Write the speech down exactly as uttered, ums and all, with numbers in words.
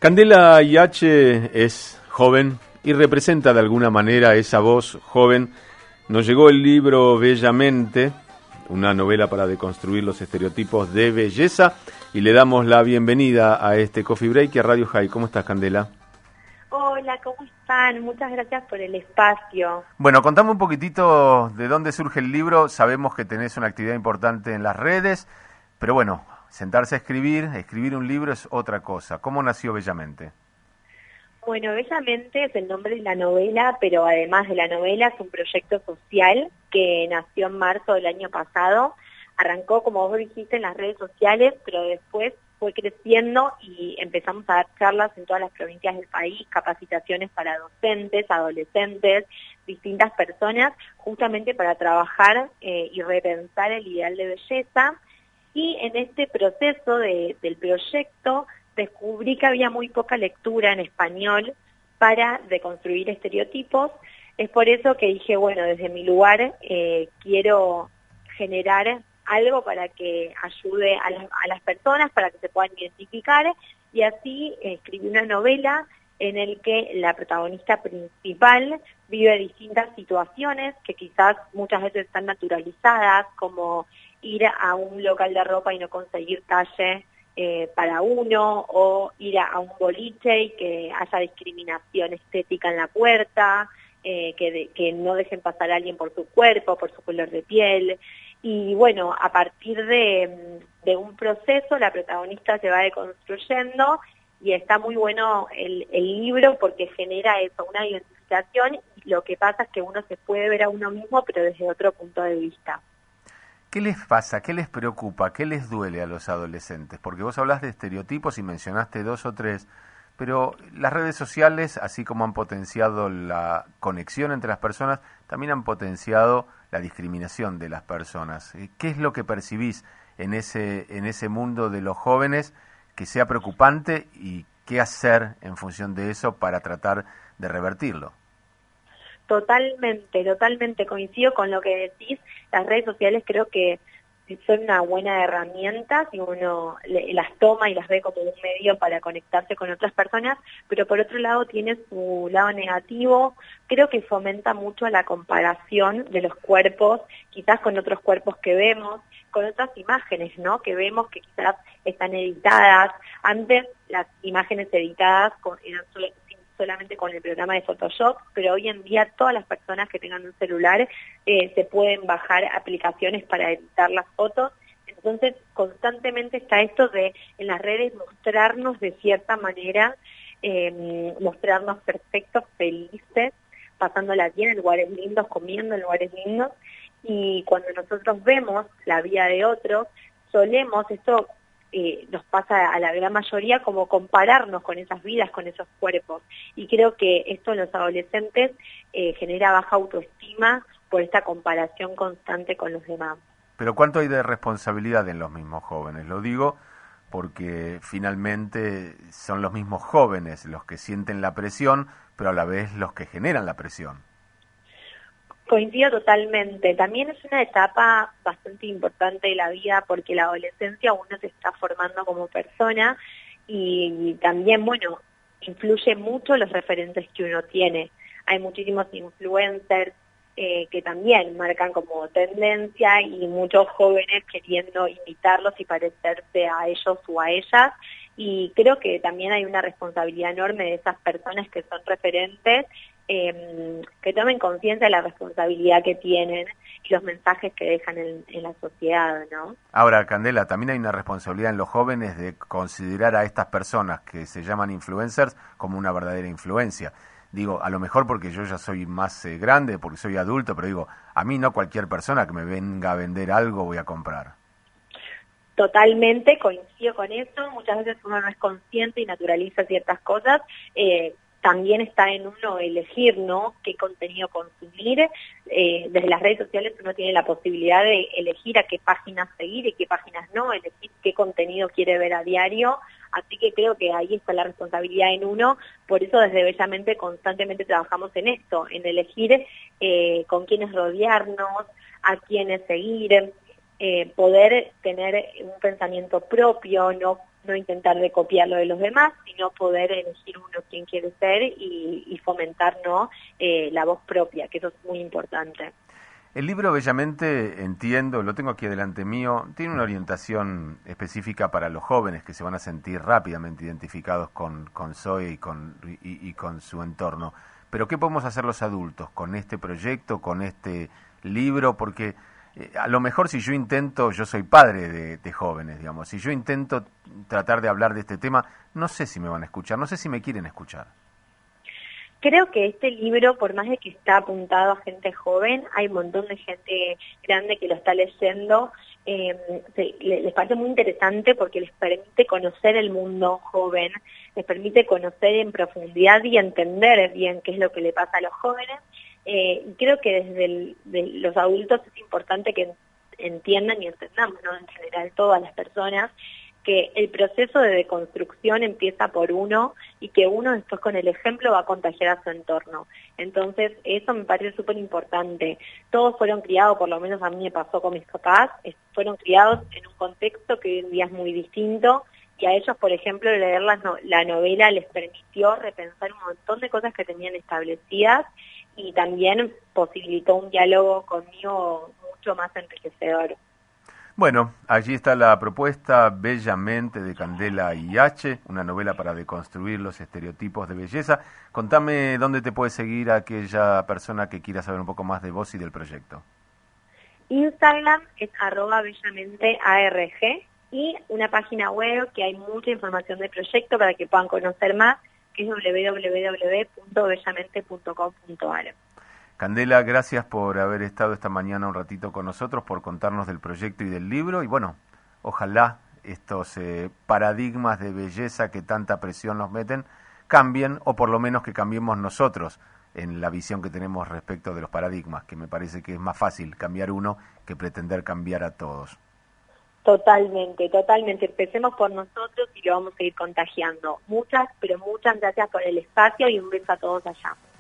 Candela Iache es joven y representa de alguna manera esa voz joven. Nos llegó el libro Bellamente, una novela para deconstruir los estereotipos de belleza, y le damos la bienvenida a este Coffee Break y a Radio High. ¿Cómo estás, Candela? Hola, ¿cómo están? Muchas gracias por el espacio. Bueno, contame un poquitito de dónde surge el libro. Sabemos que tenés una actividad importante en las redes, pero bueno, sentarse a escribir, escribir un libro es otra cosa. ¿Cómo nació Bellamente? Bueno, Bellamente es el nombre de la novela, pero además de la novela es un proyecto social que nació en marzo del año pasado. Arrancó, como vos dijiste, en las redes sociales, pero después fue creciendo y empezamos a dar charlas en todas las provincias del país, capacitaciones para docentes, adolescentes, distintas personas, justamente para trabajar eh, y repensar el ideal de belleza. Y en este proceso de, del proyecto descubrí que había muy poca lectura en español para deconstruir estereotipos. Es por eso que dije, bueno, desde mi lugar eh, quiero generar algo para que ayude a las, a las personas, para que se puedan identificar, y así eh, escribí una novela en el que la protagonista principal vive distintas situaciones que quizás muchas veces están naturalizadas, como ir a un local de ropa y no conseguir talle eh, para uno, o ir a, a un boliche y que haya discriminación estética en la puerta, eh, que, de, que no dejen pasar a alguien por su cuerpo, por su color de piel. Y bueno, a partir de, de un proceso la protagonista se va deconstruyendo y está muy bueno el, el libro porque genera eso, una identificación, y lo que pasa es que uno se puede ver a uno mismo pero desde otro punto de vista. ¿Qué les pasa? ¿Qué les preocupa? ¿Qué les duele a los adolescentes? Porque vos hablas de estereotipos y mencionaste dos o tres, pero las redes sociales, así como han potenciado la conexión entre las personas, también han potenciado la discriminación de las personas. ¿Qué es lo que percibís en ese, en ese mundo de los jóvenes que sea preocupante y qué hacer en función de eso para tratar de revertirlo? Totalmente, totalmente coincido con lo que decís. Las redes sociales creo que son una buena herramienta si uno le, las toma y las ve como un medio para conectarse con otras personas, pero por otro lado tiene su lado negativo. Creo que fomenta mucho la comparación de los cuerpos, quizás con otros cuerpos que vemos, con otras imágenes, ¿no? Que vemos que quizás están editadas. Antes las imágenes editadas con, eran solo, solamente con el programa de Photoshop, pero hoy en día todas las personas que tengan un celular eh, se pueden bajar aplicaciones para editar las fotos. Entonces constantemente está esto de en las redes mostrarnos de cierta manera, eh, mostrarnos perfectos, felices, pasándola bien en lugares lindos, comiendo en lugares lindos, y cuando nosotros vemos la vida de otros, solemos, esto Eh, nos pasa a la gran mayoría, como compararnos con esas vidas, con esos cuerpos. Y creo que esto en los adolescentes eh, genera baja autoestima por esta comparación constante con los demás. Pero ¿cuánto hay de responsabilidad en los mismos jóvenes? Lo digo porque finalmente son los mismos jóvenes los que sienten la presión, pero a la vez los que generan la presión. Coincido totalmente. También es una etapa bastante importante de la vida porque la adolescencia uno se está formando como persona y también, bueno, influye mucho los referentes que uno tiene. Hay muchísimos influencers eh, que también marcan como tendencia y muchos jóvenes queriendo imitarlos y parecerse a ellos o a ellas. Y creo que también hay una responsabilidad enorme de esas personas que son referentes, eh, que tomen conciencia de la responsabilidad que tienen y los mensajes que dejan en, en la sociedad, ¿no? Ahora, Candela, también hay una responsabilidad en los jóvenes de considerar a estas personas que se llaman influencers como una verdadera influencia. Digo, a lo mejor porque yo ya soy más eh, grande, porque soy adulto, pero digo, a mí no cualquier persona que me venga a vender algo voy a comprar. Totalmente, coincido con eso. Muchas veces uno no es consciente y naturaliza ciertas cosas. Eh, también está en uno elegir, ¿no?, qué contenido consumir. Eh, desde las redes sociales uno tiene la posibilidad de elegir a qué páginas seguir y qué páginas no, elegir qué contenido quiere ver a diario. Así que creo que ahí está la responsabilidad en uno. Por eso desde Bellamente constantemente trabajamos en esto, en elegir eh, con quiénes rodearnos, a quiénes seguir, eh, poder tener un pensamiento propio, no no intentar de copiar lo de los demás, sino poder elegir uno quien quiere ser y, y fomentar, ¿no?, eh, la voz propia, que eso es muy importante. El libro, bellamente, entiendo, lo tengo aquí delante mío, tiene una orientación específica para los jóvenes que se van a sentir rápidamente identificados con, con Zoe y con, y, y con su entorno. Pero ¿qué podemos hacer los adultos con este proyecto, con este libro? Porque eh, a lo mejor si yo intento, yo soy padre de, de jóvenes, digamos, si yo intento tratar de hablar de este tema, no sé si me van a escuchar, no sé si me quieren escuchar. Creo que este libro, por más de que está apuntado a gente joven, hay un montón de gente grande que lo está leyendo. Eh, les parece muy interesante porque les permite conocer el mundo joven, les permite conocer en profundidad y entender bien qué es lo que le pasa a los jóvenes. Eh, y creo que desde el, de los adultos es importante que entiendan y entendamos, ¿no?, en general todas las personas, que el proceso de deconstrucción empieza por uno y que uno después con el ejemplo va a contagiar a su entorno. Entonces, eso me parece súper importante. Todos fueron criados, por lo menos a mí me pasó con mis papás, fueron criados en un contexto que hoy en día es muy distinto, y a ellos, por ejemplo, leer la, no, la novela les permitió repensar un montón de cosas que tenían establecidas y también posibilitó un diálogo conmigo mucho más enriquecedor. Bueno, allí está la propuesta Bellamente de Candela I H, una novela para deconstruir los estereotipos de belleza. Contame dónde te puede seguir aquella persona que quiera saber un poco más de vos y del proyecto. Instagram es arroba bellamentearg y una página web que hay mucha información del proyecto para que puedan conocer más, que es doble u doble u doble u punto bellamente punto com punto a r. Candela, gracias por haber estado esta mañana un ratito con nosotros, por contarnos del proyecto y del libro, y bueno, ojalá estos eh, paradigmas de belleza que tanta presión nos meten cambien, o por lo menos que cambiemos nosotros en la visión que tenemos respecto de los paradigmas, que me parece que es más fácil cambiar uno que pretender cambiar a todos. Totalmente, totalmente. Empecemos por nosotros y lo vamos a ir contagiando. Muchas, pero muchas gracias por el espacio y un beso a todos allá.